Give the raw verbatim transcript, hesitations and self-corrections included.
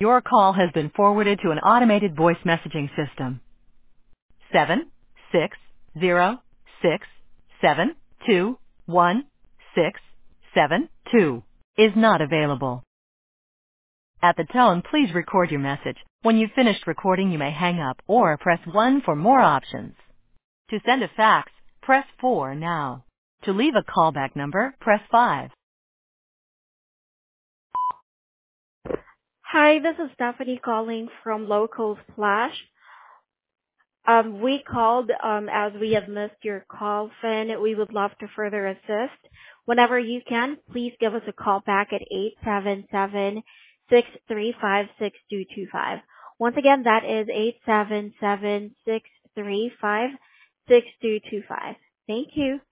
Your call has been forwarded to an automated voice messaging system. Seven six zero six seven two one six seven two is not available. At the tone, please record your message. When you've finished recording, you may hang up or press one for more options. To send a fax, press four now. To leave a callback number, press five. Hi, this is Stephanie calling from Local Splash. Um, we called um, as we have missed your call, Finn. We would love to further assist. Whenever you can, please give us a call back at eight seven seven, six three five, six two two five. Once again, that is eight seven seven, six three five, six two two five. Thank you.